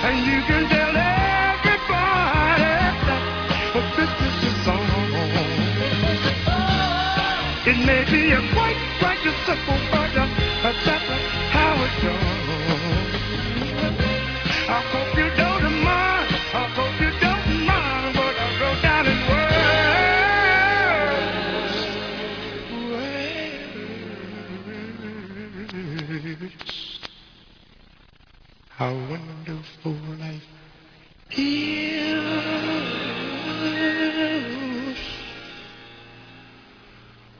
And you can tell everybody that this is the song. It may be a quite a simple, but that's how it goes. I hope you don't mind. I hope you don't mind what I wrote down in words. How wonderful life is.